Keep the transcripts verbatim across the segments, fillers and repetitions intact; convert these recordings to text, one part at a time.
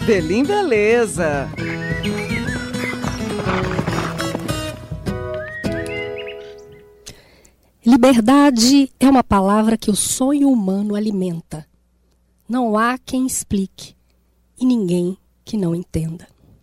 Belim Beleza. Liberdade é uma palavra que o sonho humano alimenta. Não há quem explique e ninguém que não entenda.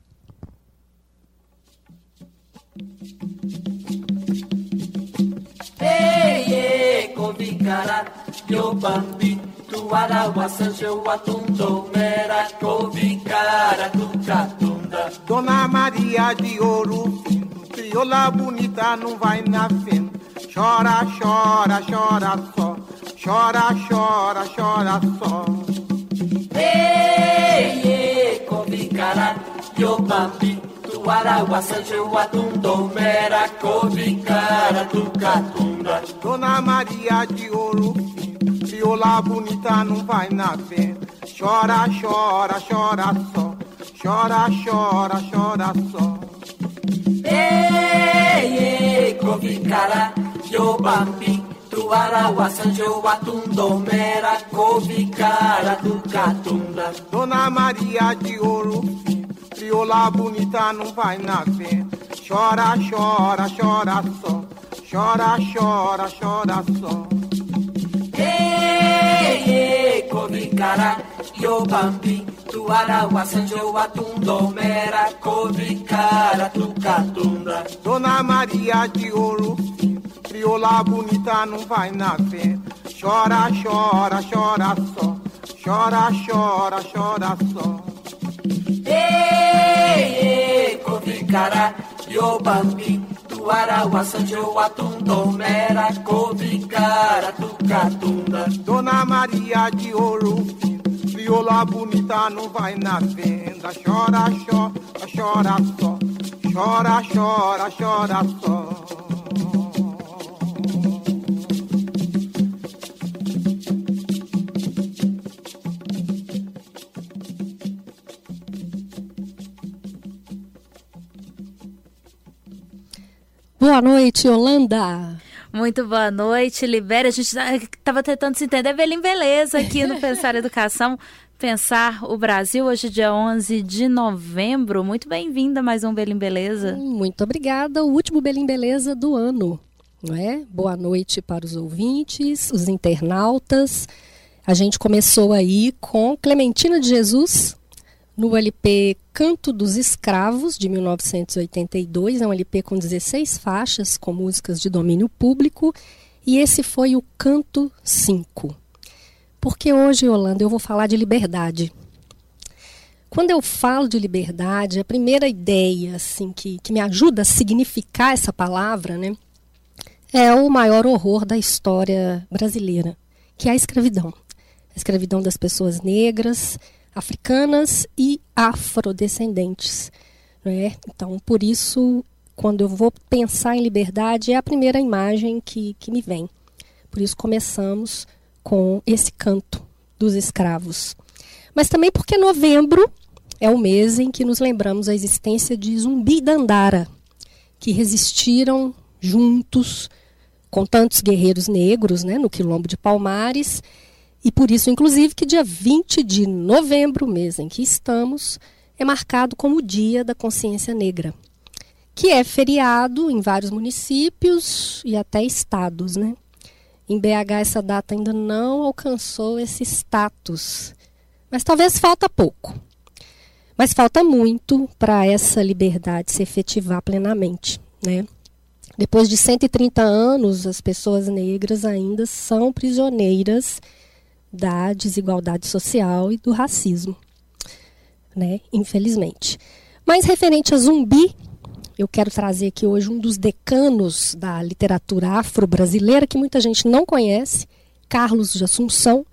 Eye kovikara yo bambi tuara wasanjo watundo mera kovikara tukatunda. Dona Maria de Ouro Fino, crioula bonita não vai na fenda. Chora, chora, chora só. Chora, chora, chora só. Eye kovikara yo bambi tuara wasanjo watundo mera kovikara tukatunda. Dona Maria de Ouro Fino, crioula bonita não vai na venda. Chora, chora, chora só. Chora, chora, chora só. Eye kovikara yo bambi tuara wasanjo watundo mera kovikara tukatunda. Dona Maria de Ouro Fino, crioula bonita não vai na venda. Chora, chora, chora só. Chora, chora, chora só. Eye kovikara yo bambi tuara wasanjo watundo mera kovikara tukatunda. Dona Maria de Ouro Fino, crioula bonita não vai na venda. Chora, chora, chora só. Chora, chora, chora só. Eye kovikara yo bambi tuara wasanjo watundo mera kovikara tukatunda. Dona Maria de Ouro Fino, crioula bonita não vai na venda. Chora, chora, chora só. Chora, chora, chora só. Boa noite, Yolanda. Muito boa noite, Libéria. A gente estava tentando se entender, Belim Beleza, aqui no Pensar Educação, Pensar o Brasil, hoje dia onze de novembro. Muito bem-vinda a mais um Belim Beleza. Muito obrigada, o último Belim Beleza do ano, não é? Boa noite para os ouvintes, os internautas. A gente começou aí com Clementina de Jesus, no L P Canto dos Escravos, de mil novecentos e oitenta e dois, é um L P com dezesseis faixas, com músicas de domínio público, e esse foi o Canto cinco. Porque hoje, Yolanda, eu vou falar de liberdade. Quando eu falo de liberdade, a primeira ideia assim, que, que me ajuda a significar essa palavra, né, é o maior horror da história brasileira, que é a escravidão. A escravidão das pessoas negras, africanas e afrodescendentes, né? Então, por isso, quando eu vou pensar em liberdade, é a primeira imagem que, que me vem. Por isso começamos com esse canto dos escravos. Mas também porque novembro é o mês em que nos lembramos a existência de Zumbi e Dandara, que resistiram juntos com tantos guerreiros negros, né, no Quilombo de Palmares. E por isso, inclusive, que dia vinte de novembro, mês em que estamos, é marcado como o Dia da Consciência Negra, que é feriado em vários municípios e até estados, né? Em B H essa data ainda não alcançou esse status, mas talvez falta pouco. Mas falta muito para essa liberdade se efetivar plenamente, né? Depois de cento e trinta anos, as pessoas negras ainda são prisioneiras da desigualdade social e do racismo, né? Infelizmente. Mas referente a Zumbi, eu quero trazer aqui hoje um dos decanos da literatura afro-brasileira, que muita gente não conhece, Carlos de Assunção,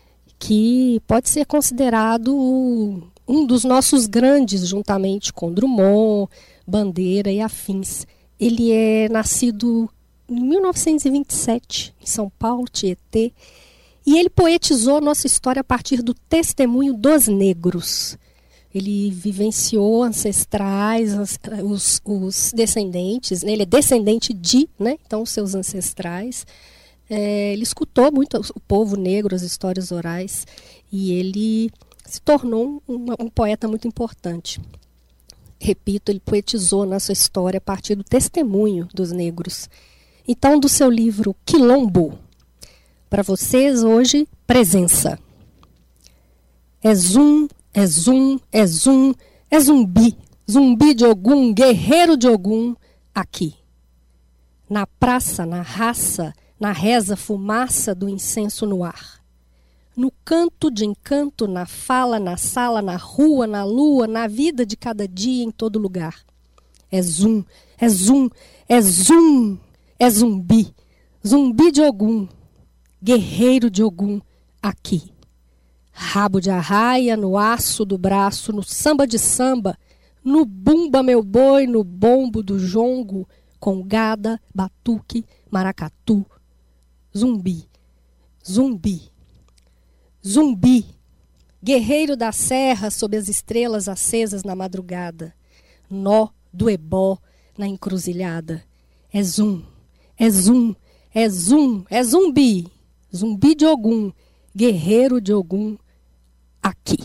que pode ser considerado um dos nossos grandes, juntamente com Drummond, Bandeira e afins. Ele é nascido em mil novecentos e vinte e sete, em São Paulo, Tietê, e ele poetizou nossa história a partir do testemunho dos negros. Ele vivenciou ancestrais, os, os descendentes, né? Ele é descendente de, né? Então, os seus ancestrais. É, ele escutou muito o povo negro, as histórias orais, e ele se tornou um, um poeta muito importante. Repito, ele poetizou na sua história a partir do testemunho dos negros. Então, do seu livro Quilombo, para vocês hoje, Presença. É zum, é zum, é zum, é zumbi, zumbi de Ogum, guerreiro de Ogum, aqui. Na praça, na raça, na reza, fumaça do incenso no ar. No canto de encanto, na fala, na sala, na rua, na lua, na vida de cada dia, em todo lugar. É zum, é zum, é zum, é zumbi, zumbi de Ogum, guerreiro de Ogum, aqui. Rabo de arraia, no aço do braço, no samba de samba, no bumba meu boi, no bombo do jongo, congada, batuque, maracatu. Zumbi, zumbi, zumbi, guerreiro da serra sob as estrelas acesas na madrugada, nó do ebó na encruzilhada. É zum, é zum, é zum, é zumbi, zumbi de Ogum, guerreiro de Ogum, aqui.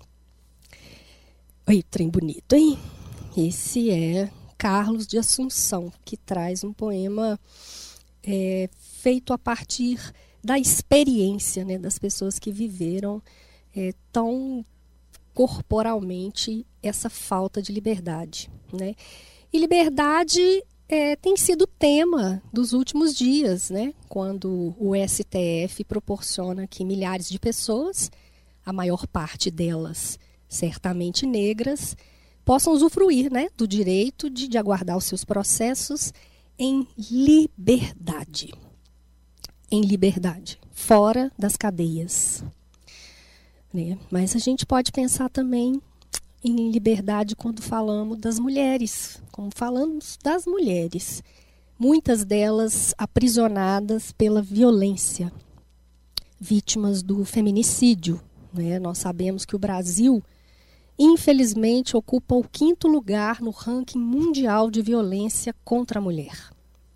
Oi, trem bonito, hein? Esse é Carlos de Assunção, que traz um poema é, feito a partir da experiência, né, das pessoas que viveram é, tão corporalmente essa falta de liberdade, né? E liberdade é, tem sido tema dos últimos dias, né? Quando o S T F proporciona que milhares de pessoas, a maior parte delas certamente negras, possam usufruir, né, do direito de, de aguardar os seus processos em liberdade. Em liberdade, fora das cadeias. Né? Mas a gente pode pensar também em liberdade quando falamos das mulheres, como falamos das mulheres. Muitas delas aprisionadas pela violência, vítimas do feminicídio. Né? Nós sabemos que o Brasil, infelizmente, ocupa o quinto lugar no ranking mundial de violência contra a mulher.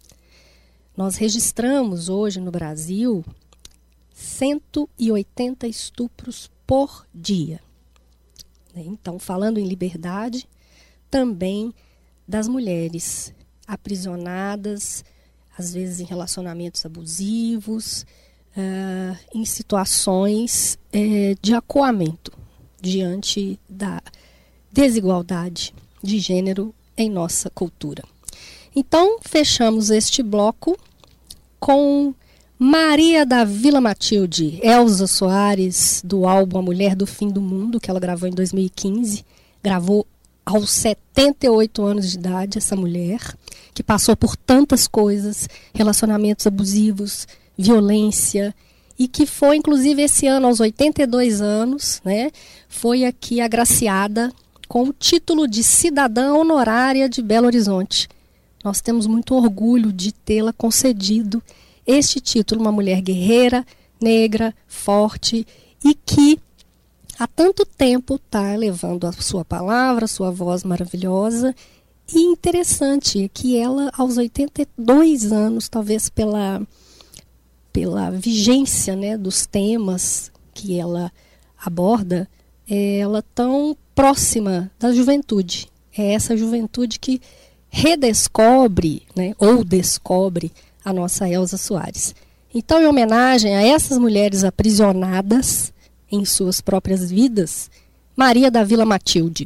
Nós registramos hoje no Brasil cento e oitenta estupros por dia. Então, falando em liberdade, também das mulheres aprisionadas, às vezes em relacionamentos abusivos, uh, em situações uh, de acuamento diante da desigualdade de gênero em nossa cultura. Então, fechamos este bloco com Maria da Vila Matilde, Elza Soares, do álbum A Mulher do Fim do Mundo, que ela gravou em dois mil e quinze. Gravou aos setenta e oito anos de idade, essa mulher, que passou por tantas coisas, relacionamentos abusivos, violência, e que foi, inclusive, esse ano, aos oitenta e dois anos, né, foi aqui agraciada com o título de cidadã honorária de Belo Horizonte. Nós temos muito orgulho de tê-la concedido este título, uma mulher guerreira, negra, forte e que há tanto tempo está levando a sua palavra, a sua voz maravilhosa. E interessante é que ela, aos oitenta e dois anos, talvez pela, pela vigência, né, dos temas que ela aborda, é ela tão próxima da juventude. É essa juventude que redescobre, né, ou descobre a nossa Elza Soares. Então, em homenagem a essas mulheres aprisionadas em suas próprias vidas, Maria da Vila Matilde.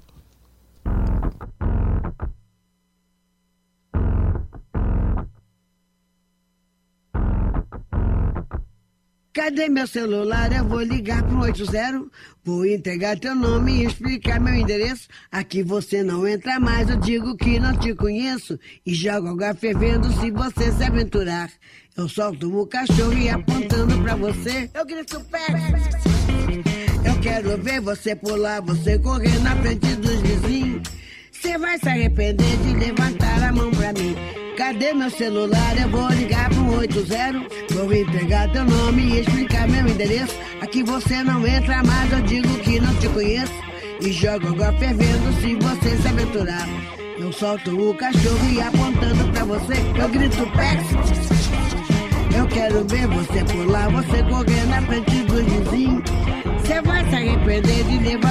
Cadê meu celular? Eu vou ligar pro oito zero. Vou entregar teu nome e explicar meu endereço. Aqui você não entra mais, eu digo que não te conheço. E jogo água fervendo se você se aventurar. Eu solto o cachorro e apontando pra você, eu grito pé. Eu quero ver você pular, você correr na frente dos vizinhos. Você vai se arrepender de levantar a mão pra mim. Cadê meu celular? Eu vou ligar pro oito zero. Vou entregar teu nome e explicar meu endereço. Aqui você não entra mais, eu digo que não te conheço. E jogo água fervendo se você se aventurar. Eu solto o cachorro e apontando pra você, eu grito pé. Eu quero ver você pular, você correr na frente dos vizinhos. Você vai se arrepender de levantar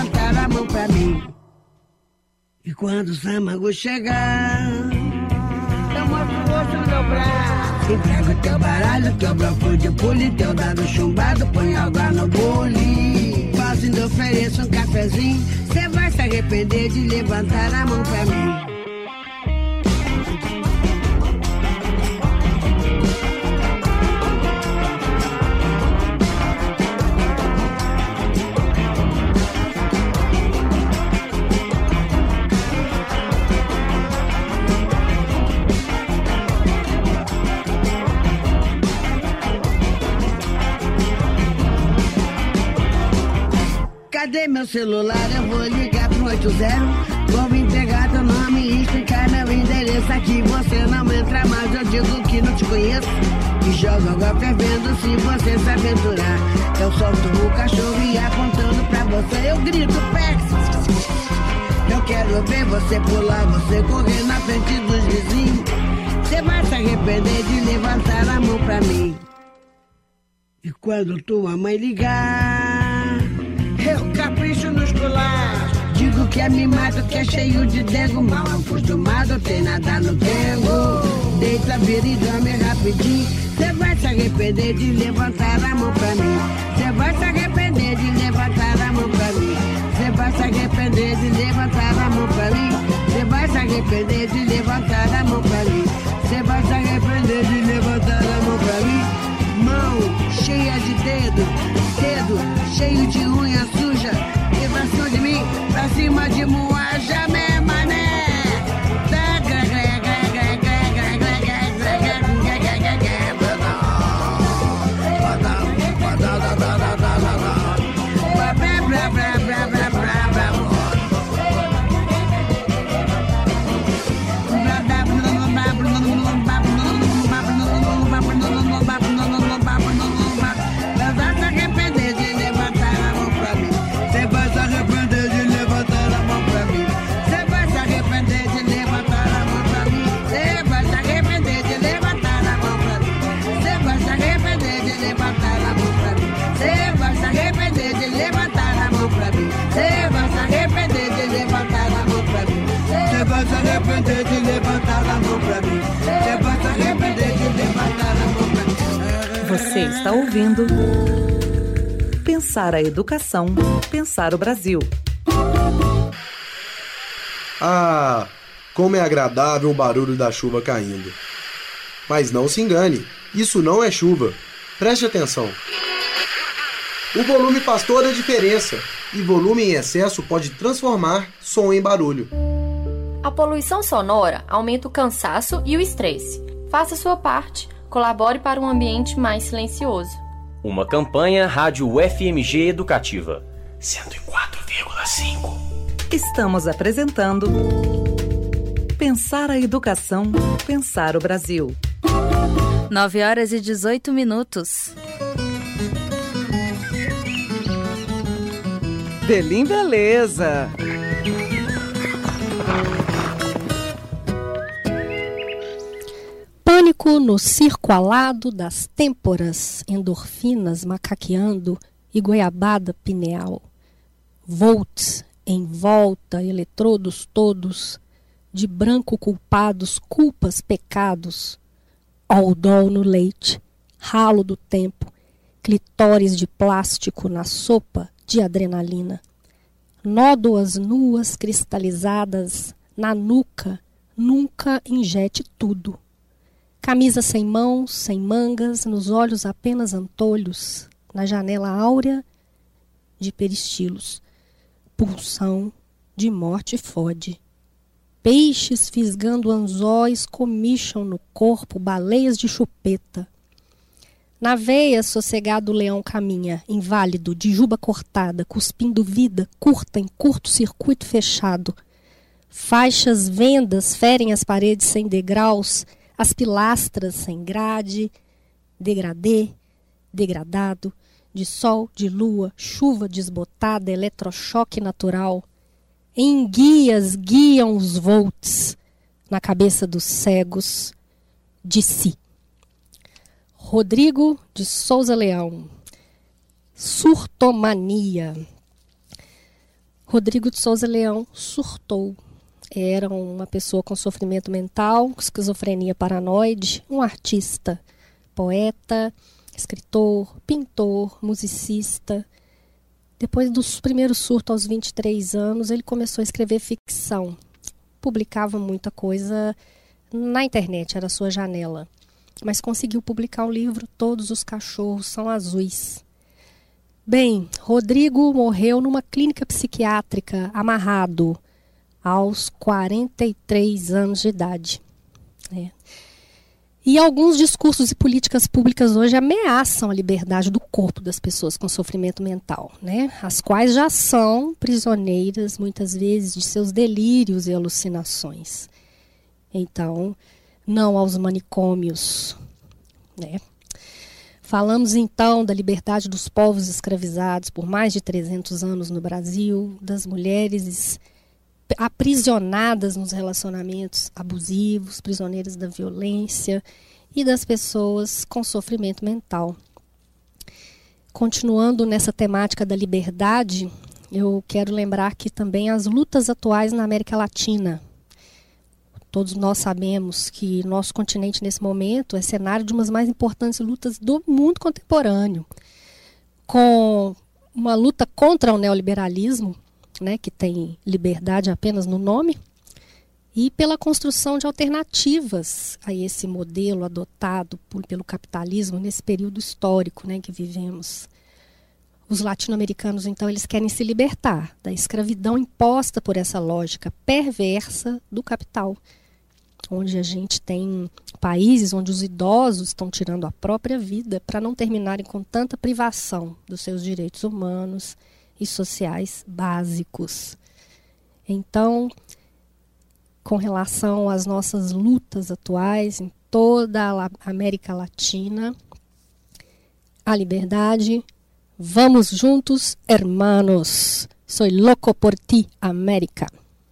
quando o Samango chegar, eu mostro o rosto no meu braço. Entrega o teu baralho, teu bloco de pule, teu dado chumbado, põe água no bule. Faço ainda ofereço um cafezinho, cê vai se arrepender de levantar a mão pra mim. Cadê meu celular? Eu vou ligar pro oito zero. Vou entregar teu nome e explicar meu endereço. Aqui você não entra mais, eu digo que não te conheço. E jogo água fervendo se você se aventurar. Eu solto o cachorro e apontando pra você eu grito Pex. Eu quero ver você pular, você correr na frente dos vizinhos. Você vai se arrepender de levantar a mão pra mim. E quando tua mãe ligar, eu capricho nos colares. Digo que é mimado, que é cheio de dengo. Mal acostumado, tem nada no dengo. Deita, vira e dorme rapidinho. Cê vai se arrepender de levantar a mão pra mim. Cê vai se arrepender de levantar a mão pra mim. Cê vai se arrepender de levantar a mão pra mim. Cê vai se arrepender de levantar a mão pra mim. Cê vai se arrepender de levantar a mão pra mim. Mão cheia de dedo, dedo cheio de unha suja. E pra cima de mim, pra cima de moaja, né, mané? Você está ouvindo Pensar a Educação, Pensar o Brasil. Ah, como é agradável o barulho da chuva caindo. Mas não se engane, isso não é chuva. Preste atenção. O volume faz toda a diferença, e volume em excesso pode transformar som em barulho. A poluição sonora aumenta o cansaço e o estresse. Faça sua parte, colabore para um ambiente mais silencioso. Uma campanha Rádio U F M G Educativa. cento e quatro vírgula cinco. Estamos apresentando Pensar a Educação, Pensar o Brasil. nove horas e dezoito minutos. Belim Beleza. Pânico no circo alado das têmporas, endorfinas macaqueando e goiabada pineal. Volts em volta, eletrodos todos, de branco culpados, culpas, pecados. Aldol no leite, ralo do tempo, clitóris de plástico na sopa de adrenalina. Nódoas nuas cristalizadas na nuca, nunca injete tudo. Camisa sem mãos, sem mangas, nos olhos apenas antolhos, na janela áurea de peristilos. Pulsão de morte fode. Peixes fisgando anzóis comicham no corpo baleias de chupeta. Na veia, sossegado o leão caminha, inválido, de juba cortada, cuspindo vida, curta em curto-circuito fechado. Faixas vendas ferem as paredes sem degraus, as pilastras sem grade, degradê, degradado, de sol, de lua, chuva desbotada, eletrochoque natural. Em guias guiam os volts na cabeça dos cegos de si. Rodrigo de Souza Leão. Surtomania. Rodrigo de Souza Leão surtou. era uma pessoa com sofrimento mental, esquizofrenia paranoide, um artista, poeta, escritor, pintor, musicista. Depois dos primeiros surtos aos vinte e três anos, ele começou a escrever ficção. Publicava muita coisa na internet, era a sua janela. Mas conseguiu publicar o livro Todos os Cachorros São Azuis. Bem, Rodrigo morreu numa clínica psiquiátrica, amarrado, aos quarenta e três anos de idade. É. E alguns discursos e políticas públicas hoje ameaçam a liberdade do corpo das pessoas com sofrimento mental, né? As quais já são prisioneiras, muitas vezes, de seus delírios e alucinações. Então, não aos manicômios, né? Falamos então da liberdade dos povos escravizados por mais de trezentos anos no Brasil, das mulheres aprisionadas nos relacionamentos abusivos, prisioneiras da violência e das pessoas com sofrimento mental. Continuando nessa temática da liberdade, eu quero lembrar que também as lutas atuais na América Latina. Todos nós sabemos que nosso continente nesse momento é cenário de umas mais importantes lutas do mundo contemporâneo, com uma luta contra o neoliberalismo, né, que tem liberdade apenas no nome, e pela construção de alternativas a esse modelo adotado por, pelo capitalismo nesse período histórico, né, que vivemos. Os latino-americanos, então, eles querem se libertar da escravidão imposta por essa lógica perversa do capital, onde a gente tem países onde os idosos estão tirando a própria vida para não terminarem com tanta privação dos seus direitos humanos e sociais básicos. Então, com relação às nossas lutas atuais em toda a América Latina, a liberdade, vamos juntos, hermanos. Soy loco por ti, América.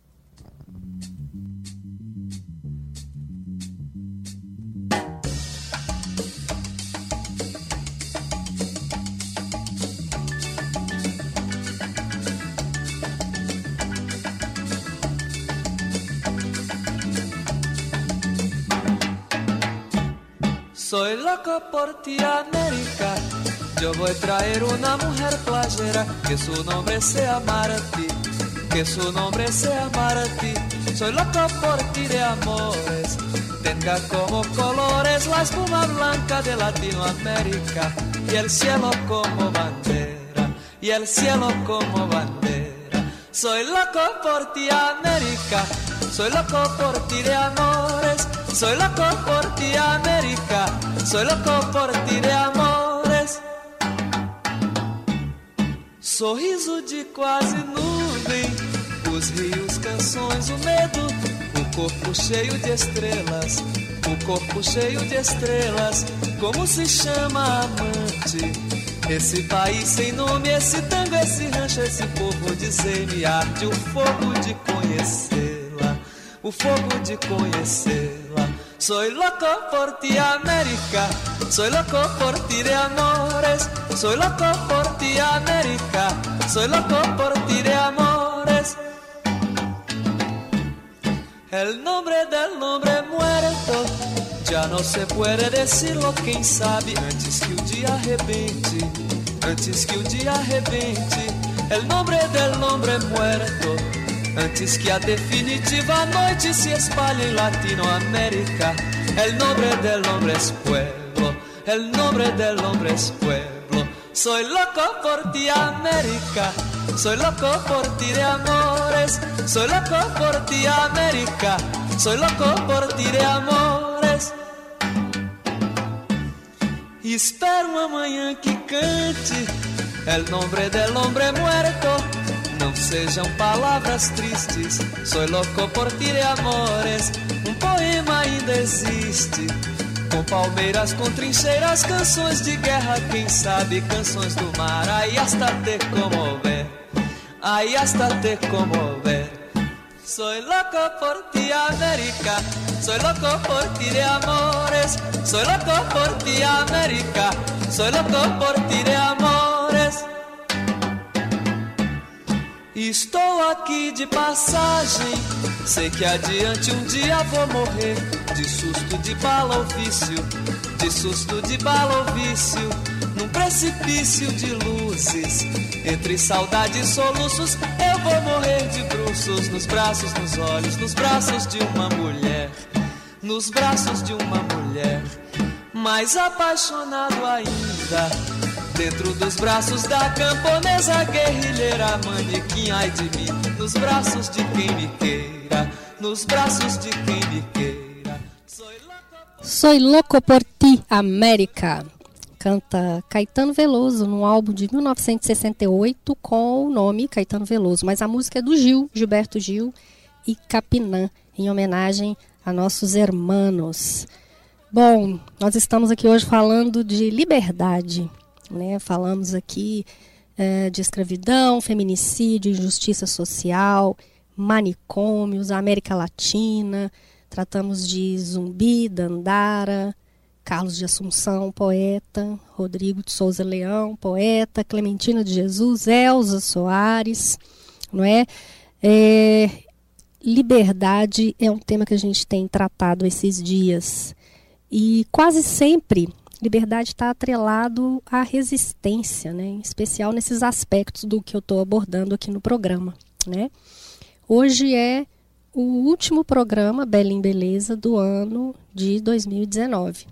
Soy loco por ti, América. Yo voy a traer una mujer playera, que su nombre sea Martí, que su nombre sea Martí. Soy loco por ti de amores, tenga como colores la espuma blanca de Latinoamérica y el cielo como bandera, y el cielo como bandera. Soy loco por ti, América. Soy loco por ti de amores, soy loco por ti, América, soy loco por ti de amores. Sorriso de quase nuvem, os rios, canções, o medo, o corpo cheio de estrelas, o corpo cheio de estrelas. Como se chama amante? Esse país sem nome, esse tango, esse rancho, esse povo, dizer-me arde o fogo de conhecê-la, o fogo de conhecê-la. Soy loco por ti, América, soy loco por ti de amores, soy loco por ti, América, soy loco por ti de amores. El nombre del hombre muerto já não se puede decirlo, quem sabe, antes que o dia arrebente, antes que o dia arrebente. El nombre del hombre muerto, antes que a definitiva noite se espalhe em Latinoamérica. El nombre del hombre es pueblo, el nombre del hombre es pueblo. Soy loco por ti, América, soy loco por ti de amores, soy loco por ti, América, soy loco por ti de amores. Espero amanhã que cante el nombre del hombre muerto, não sejam palavras tristes. Soy loco por ti de amores, um poema ainda existe, com palmeiras, com trincheiras, canções de guerra, quem sabe canções do mar. Aí hasta te comover, aí hasta te comover. Soy loco por ti, América, soy loco por ti de amores, soy loco por ti, América, soy loco por ti de amores. Estou aqui de passagem, sei que adiante um dia vou morrer. De susto, de bala ou vício, de susto, de bala ou vício, num precipício de luzes, entre saudade e soluços, eu vou morrer de bruços, nos braços, nos olhos, nos braços de uma mulher, nos braços de uma mulher, mais apaixonado ainda, dentro dos braços da camponesa guerrilheira, manequim, ai de mim, nos braços de quem me queira, nos braços de quem me queira. Soy louco por ti, América. Canta Caetano Veloso num álbum de mil novecentos e sessenta e oito com o nome Caetano Veloso, mas a música é do Gil, Gilberto Gil e Capinã, em homenagem a nossos hermanos. Bom, nós estamos aqui hoje falando de liberdade, né? Falamos aqui é, de escravidão, feminicídio, injustiça social, manicômios, América Latina, tratamos de Zumbi, Dandara, Carlos de Assunção, poeta, Rodrigo de Souza Leão, poeta, Clementina de Jesus, Elza Soares, não é? É, liberdade é um tema que a gente tem tratado esses dias e quase sempre liberdade está atrelado à resistência, né? Em especial nesses aspectos do que eu estou abordando aqui no programa, né? Hoje é o último programa Bela em Beleza do ano de dois mil e dezenove.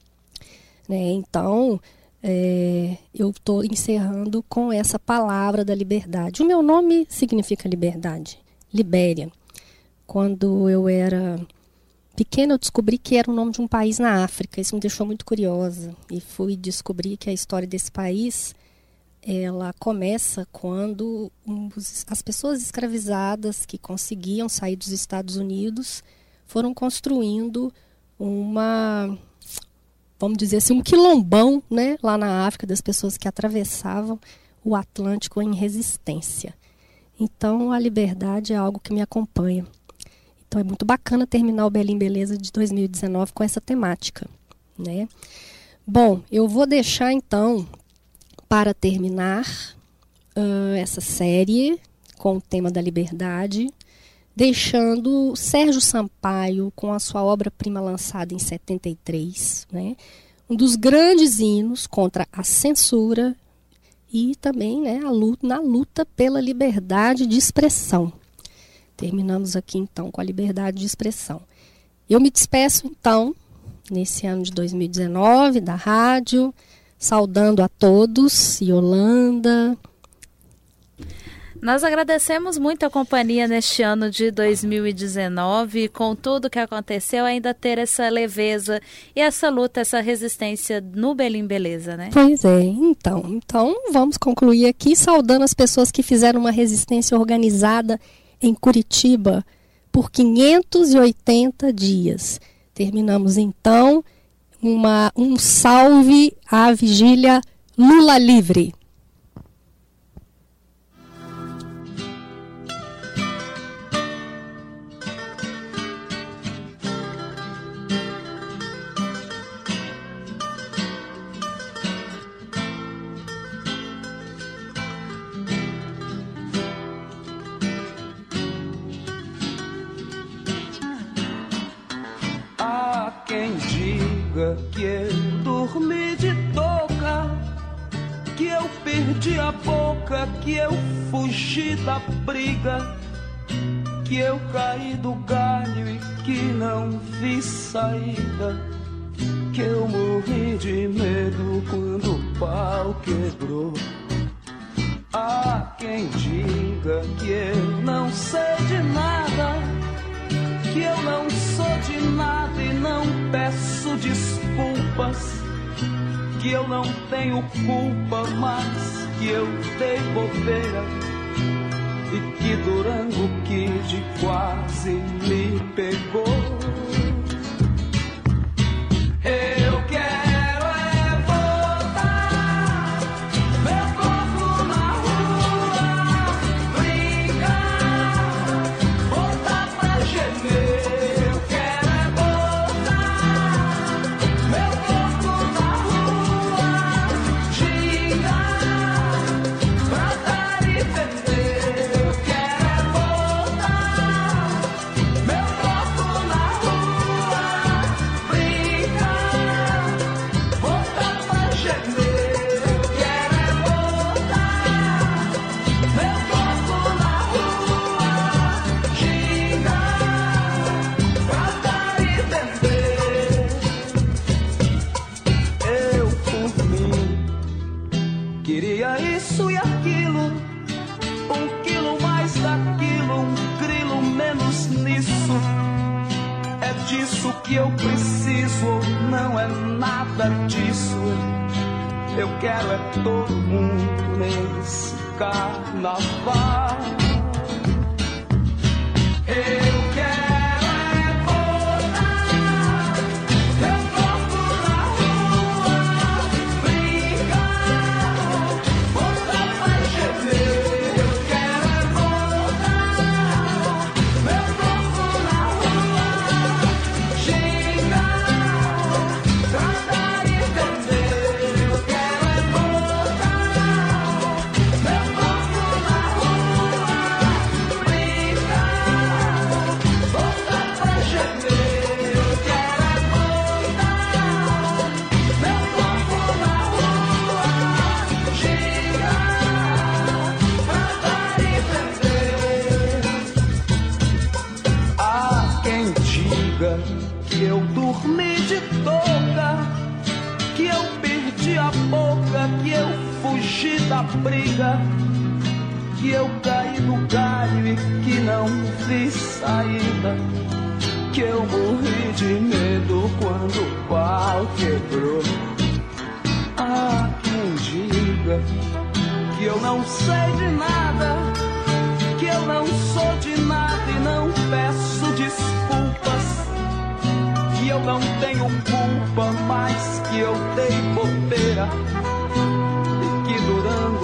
Né? Então, é, eu estou encerrando com essa palavra da liberdade. O meu nome significa liberdade, Libéria. Quando eu era pequena, eu descobri que era o nome de um país na África. Isso me deixou muito curiosa. E fui descobrir que a história desse país, ela começa quando os, as pessoas escravizadas que conseguiam sair dos Estados Unidos foram construindo uma, vamos dizer assim, um quilombão, né, lá na África, das pessoas que atravessavam o Atlântico em resistência. Então, a liberdade é algo que me acompanha. Então, é muito bacana terminar o Bela em Beleza de dois mil e dezenove com essa temática, né? Bom, eu vou deixar, então, para terminar uh, essa série com o tema da liberdade, deixando Sérgio Sampaio com a sua obra-prima lançada em setenta e três, né? Um dos grandes hinos contra a censura e também, né, a luta, na luta pela liberdade de expressão. Terminamos aqui, então, com a liberdade de expressão. Eu me despeço, então, nesse ano de dois mil e dezenove, da rádio, saudando a todos, Yolanda. Nós agradecemos muito a companhia neste ano de dois mil e dezenove, com tudo que aconteceu, ainda ter essa leveza e essa luta, essa resistência no Bela em Beleza, né? Pois é, então, então vamos concluir aqui saudando as pessoas que fizeram uma resistência organizada em Curitiba por quinhentos e oitenta dias. Terminamos então uma, um salve à vigília Lula livre. Quem diga que eu dormi de touca, que eu perdi a boca, que eu fugi da briga, que eu caí do galho e que não vi saída, que eu morri de medo quando o pau quebrou. Há quem diga que eu não sei de nada, que eu não sou de nada e não peço desculpas, que eu não tenho culpa, mas que eu dei bobeira e que Durango Kid quase me pegou. Eu quero é voltar, meu corpo na rua, brincar, voltar pra gemer. Eu quero é voltar, meu corpo na rua, gingar, pra dar e vender. Eu quero disso, o que eu preciso não é nada disso. Eu quero é todo mundo nesse carnaval. Eu quero que eu dormi de touca, que eu perdi a boca, que eu fugi da briga, que eu caí no galho e que não vi saída, que eu morri de medo quando o pau quebrou. Ah, quem diga que eu não sei de nada, que eu não sou de nada e não peço desculpas, que eu não tenho culpa, mas que eu dei bobeira e que durante